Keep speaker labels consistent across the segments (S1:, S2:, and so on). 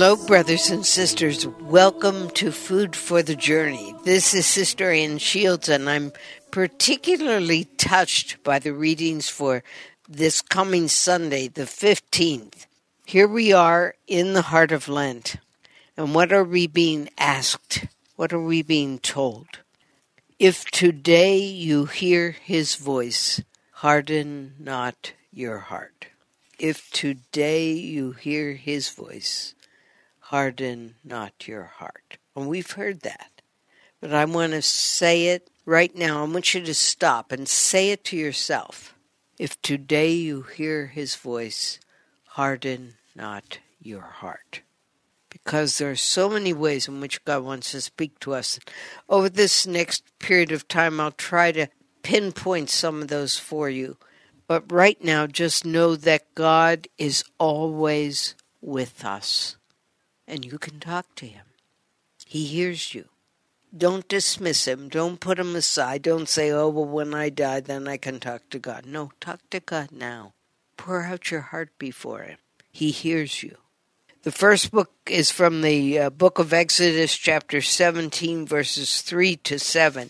S1: Hello, brothers and sisters. Welcome to Food for the Journey. This is Sister Ann Shields, and I'm particularly touched by the readings for this coming Sunday, the 15th. Here we are in the heart of Lent. And what are we being asked? What are we being told? If today you hear his voice, harden not your heart. If today you hear his voice, harden not your heart. And we've heard that. But I want to say it right now. I want you to stop and say it to yourself. If today you hear his voice, harden not your heart. Because there are so many ways in which God wants to speak to us. Over this next period of time, I'll try to pinpoint some of those for you. But right now, just know that God is always with us. And you can talk to him. He hears you. Don't dismiss him. Don't put him aside. Don't say, oh, well, when I die, then I can talk to God. No, talk to God now. Pour out your heart before him. He hears you. The first book is from the book of Exodus, chapter 17, verses 3 to 7.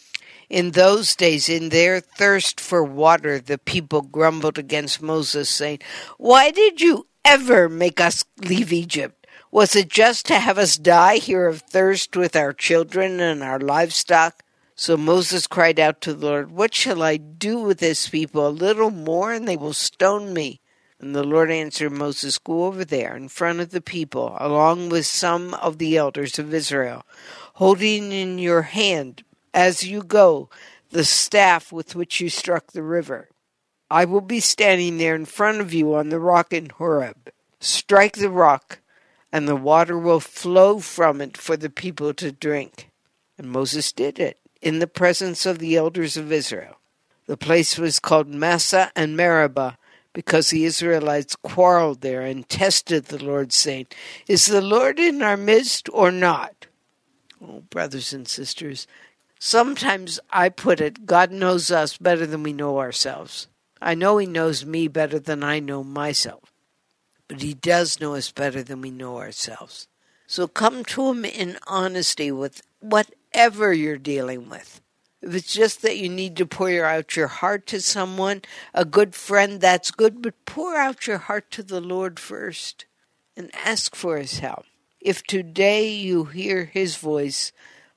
S1: In those days, in their thirst for water, the people grumbled against Moses, saying, why did you ever make us leave Egypt? Was it just to have us die here of thirst with our children and our livestock? So Moses cried out to the Lord, what shall I do with this people? A little more, and they will stone me. And the Lord answered Moses, go over there in front of the people, along with some of the elders of Israel, holding in your hand, as you go, the staff with which you struck the river. I will be standing there in front of you on the rock in Horeb. Strike the rock, and the water will flow from it for the people to drink. And Moses did it in the presence of the elders of Israel. The place was called Massah and Meribah, because the Israelites quarreled there and tested the Lord, saying, is the Lord in our midst or not? Oh, brothers and sisters, sometimes I put it, God knows us better than we know ourselves. I know he knows me better than I know myself. But he does know us better than we know ourselves. So come to him in honesty with whatever you're dealing with. If it's just that you need to pour out your heart to someone, a good friend, that's good. But pour out your heart to the Lord first and ask for his help. If today you hear his voice,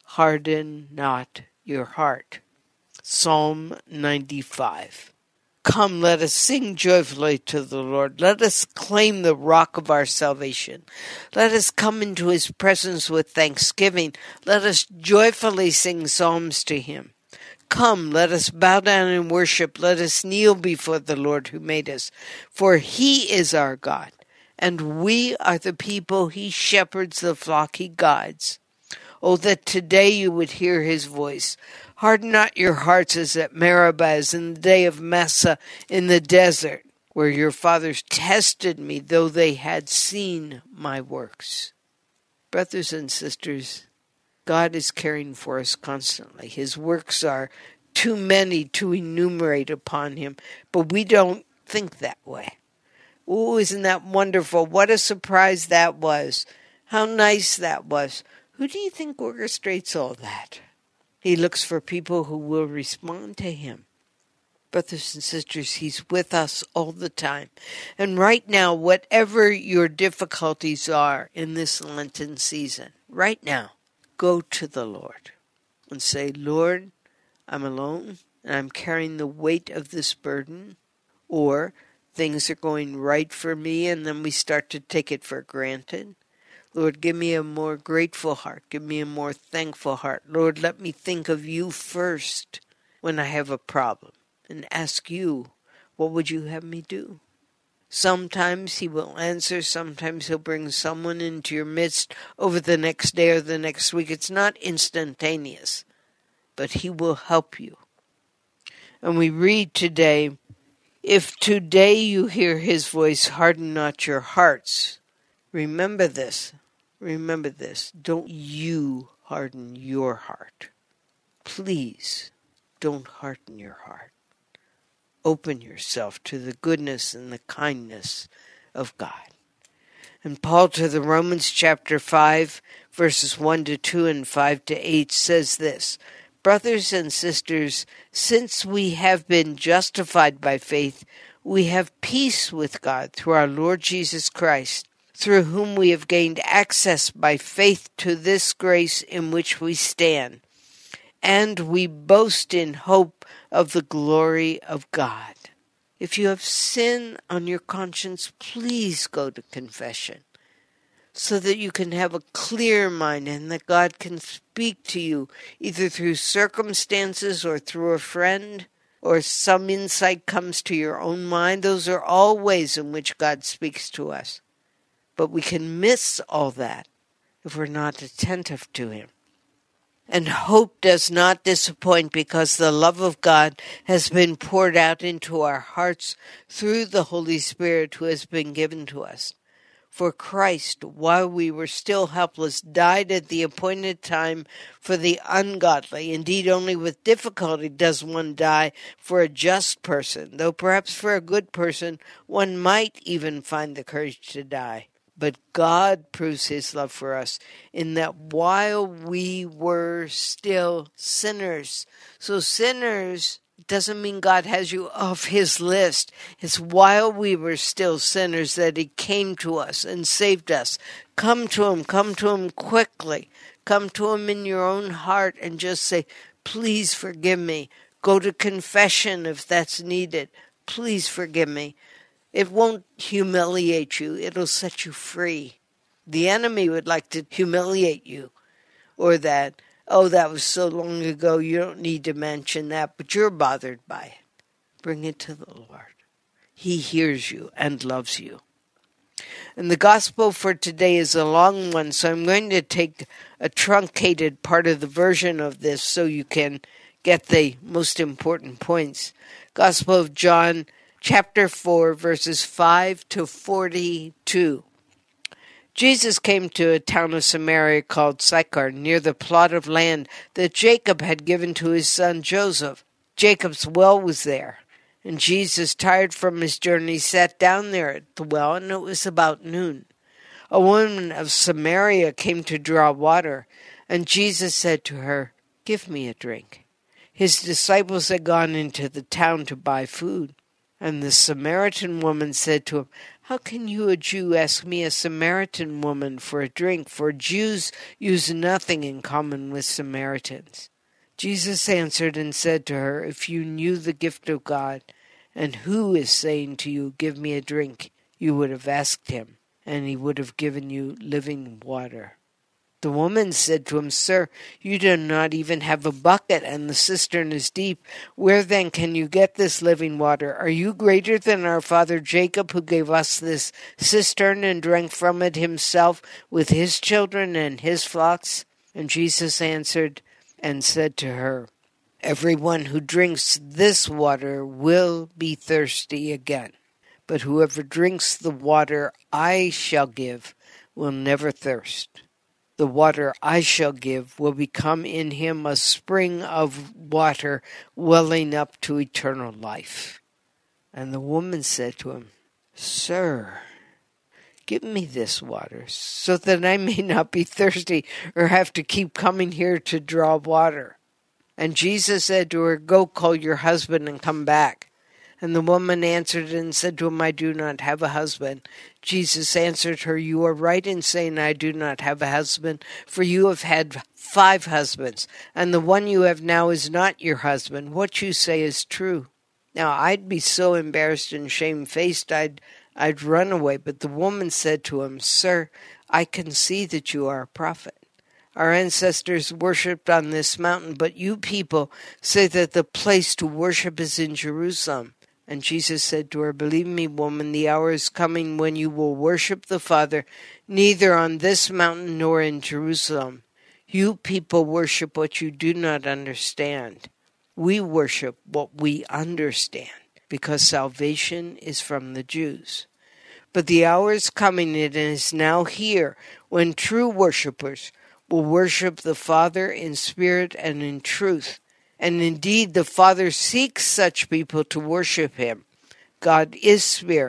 S1: harden not your heart. Psalm 95. Come, let us sing joyfully to the Lord. Let us claim the rock of our salvation. Let us come into his presence with thanksgiving. Let us joyfully sing psalms to him. Come, let us bow down and worship. Let us kneel before the Lord who made us. For he is our God, and we are the people he shepherds, the flock he guides. Oh, that today you would hear his voice. Harden not your hearts as at Meribah, as in the day of Massah in the desert, where your fathers tested me, though they had seen my works. Brothers and sisters, God is caring for us constantly. His works are too many to enumerate upon him, but we don't think that way. Oh, isn't that wonderful? What a surprise that was. How nice that was. Who do you think orchestrates all that? He looks for people who will respond to him. Brothers and sisters, he's with us all the time. And right now, whatever your difficulties are in this Lenten season, right now, go to the Lord and say, Lord, I'm alone and I'm carrying the weight of this burden. Or things are going right for me and then we start to take it for granted. Lord, give me a more grateful heart. Give me a more thankful heart. Lord, let me think of you first when I have a problem and ask you, what would you have me do? Sometimes he will answer. Sometimes he'll bring someone into your midst over the next day or the next week. It's not instantaneous, but he will help you. And we read today, if today you hear his voice, harden not your hearts. Remember this. Remember this. Don't you harden your heart. Please don't harden your heart. Open yourself to the goodness and the kindness of God. And Paul to the Romans chapter 5, verses 1 to 2 and 5 to 8 says this, "Brothers and sisters, since we have been justified by faith, we have peace with God through our Lord Jesus Christ, through whom we have gained access by faith to this grace in which we stand. And we boast in hope of the glory of God." If you have sin on your conscience, please go to confession so that you can have a clear mind and that God can speak to you either through circumstances or through a friend or some insight comes to your own mind. Those are all ways in which God speaks to us. But we can miss all that if we're not attentive to Him. And hope does not disappoint because the love of God has been poured out into our hearts through the Holy Spirit who has been given to us. For Christ, while we were still helpless, died at the appointed time for the ungodly. Indeed, only with difficulty does one die for a just person, though perhaps for a good person one might even find the courage to die. But God proves His love for us in that while we were still sinners. So sinners doesn't mean God has you off His list. It's while we were still sinners that He came to us and saved us. Come to Him quickly. Come to Him in your own heart and just say, "Please forgive me." Go to confession if that's needed. "Please forgive me." It won't humiliate you. It'll set you free. The enemy would like to humiliate you. Or that, "Oh, that was so long ago, you don't need to mention that," but you're bothered by it. Bring it to the Lord. He hears you and loves you. And the gospel for today is a long one, so I'm going to take a truncated part of the version of this so you can get the most important points. Gospel of John, chapter 4, verses 5 to 42. Jesus came to a town of Samaria called Sychar, near the plot of land that Jacob had given to his son Joseph. Jacob's well was there, and Jesus, tired from his journey, sat down there at the well, and it was about noon. A woman of Samaria came to draw water, and Jesus said to her, "Give me a drink." His disciples had gone into the town to buy food. And the Samaritan woman said to him, "How can you, a Jew, ask me, a Samaritan woman, for a drink? For Jews use nothing in common with Samaritans." Jesus answered and said to her, "If you knew the gift of God, and who is saying to you, 'Give me a drink,' you would have asked him, and he would have given you living water." The woman said to him, "Sir, you do not even have a bucket, and the cistern is deep. Where then can you get this living water? Are you greater than our father Jacob, who gave us this cistern and drank from it himself with his children and his flocks?" And Jesus answered and said to her, "Everyone who drinks this water will be thirsty again. But whoever drinks the water I shall give will never thirst. The water I shall give will become in him a spring of water welling up to eternal life." And the woman said to him, "Sir, give me this water so that I may not be thirsty or have to keep coming here to draw water." And Jesus said to her, "Go call your husband and come back." And the woman answered and said to him, "I do not have a husband." Jesus answered her, "You are right in saying, 'I do not have a husband,' for you have had 5 husbands, and the one you have now is not your husband. What you say is true." Now I'd be so embarrassed and shamefaced I'd run away. But the woman said to him, "Sir, I can see that you are a prophet. Our ancestors worshipped on this mountain, but you people say that the place to worship is in Jerusalem." And Jesus said to her, "Believe me, woman, the hour is coming when you will worship the Father, neither on this mountain nor in Jerusalem. You people worship what you do not understand. We worship what we understand, because salvation is from the Jews. But the hour is coming, and is now here, when true worshipers will worship the Father in spirit and in truth. And indeed, the Father seeks such people to worship him. God is spirit,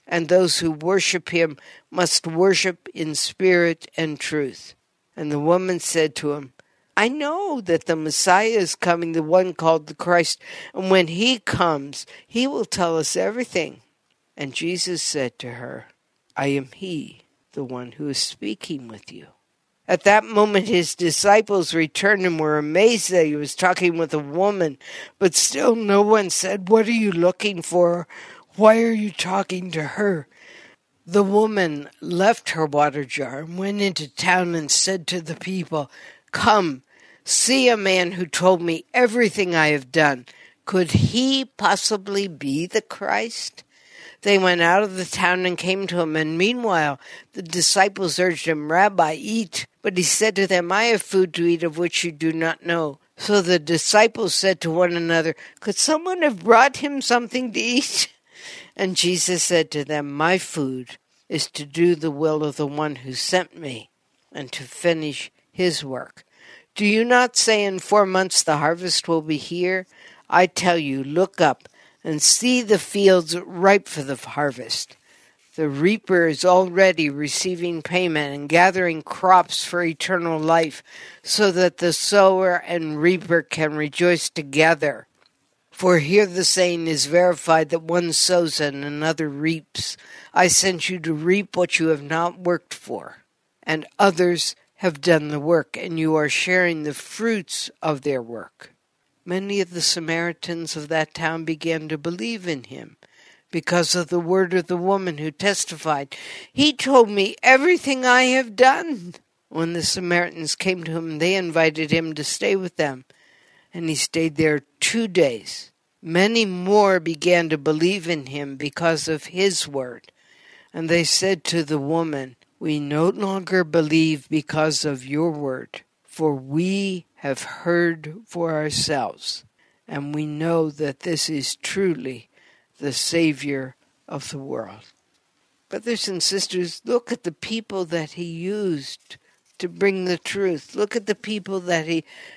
S1: and those who worship him must worship in spirit and truth." And the woman said to him, "I know that the Messiah is coming, the one called the Christ, and when he comes, he will tell us everything." And Jesus said to her, "I am he, the one who is speaking with you." At that moment his disciples returned and were amazed that he was talking with a woman, but still no one said, "What are you looking for? Why are you talking to her?" The woman left her water jar and went into town and said to the people, "Come, see a man who told me everything I have done. Could he possibly be the Christ?" They went out of the town and came to him, and meanwhile the disciples urged him, "Rabbi, eat." But he said to them, "I have food to eat of which you do not know." So the disciples said to one another, "Could someone have brought him something to eat?" And Jesus said to them, "My food is to do the will of the one who sent me and to finish his work. Do you not say in 4 months the harvest will be here? I tell you, look up and see the fields ripe for the harvest. The reaper is already receiving payment and gathering crops for eternal life, so that the sower and reaper can rejoice together. For here the saying is verified that one sows and another reaps. I sent you to reap what you have not worked for, and others have done the work, and you are sharing the fruits of their work." Many of the Samaritans of that town began to believe in him because of the word of the woman who testified, "He told me everything I have done." When the Samaritans came to him, they invited him to stay with them, and he stayed there 2 days. Many more began to believe in him because of his word. And they said to the woman, "We no longer believe because of your word, for we have heard for ourselves, and we know that this is truly the Savior of the world." Brothers and sisters, look at the people that he used to bring the truth. Look at the people that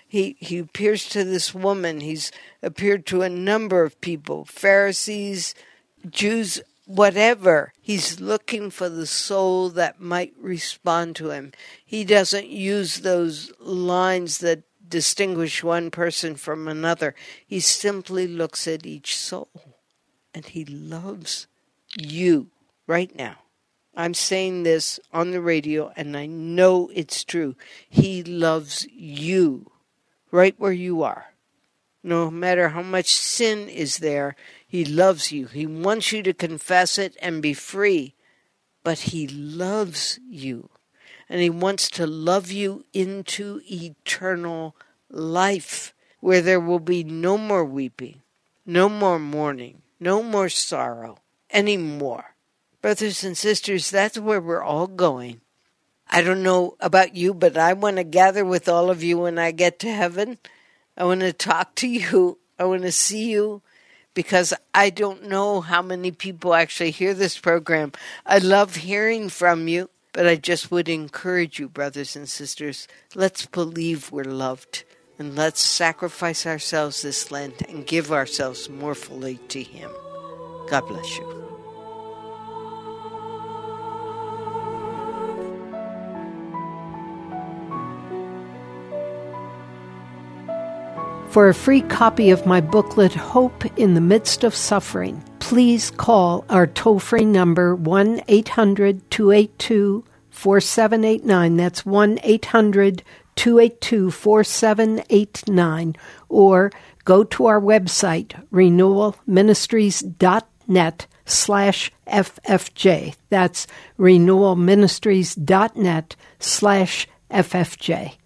S1: he appears to this woman. He's appeared to a number of people, Pharisees, Jews, whatever. He's looking for the soul that might respond to him. He doesn't use those lines that distinguish one person from another. He simply looks at each soul, and he loves you right now. I'm saying this on the radio, and I know it's true. He loves you right where you are. No matter how much sin is there, he loves you. He wants you to confess it and be free. But he loves you. And he wants to love you into eternal life, where there will be no more weeping, no more mourning, no more sorrow anymore. Brothers and sisters, that's where we're all going. I don't know about you, but I want to gather with all of you when I get to heaven. I want to talk to you. I want to see you, because I don't know how many people actually hear this program. I love hearing from you, but I just would encourage you, brothers and sisters, let's believe we're loved, and let's sacrifice ourselves this Lent and give ourselves more fully to him. God bless you.
S2: For a free copy of my booklet, Hope in the Midst of Suffering, please call our toll-free number 1-800-282-4789. That's 1-800-282-4789. Or go to our website, renewalministries.net/FFJ. That's renewalministries.net/FFJ.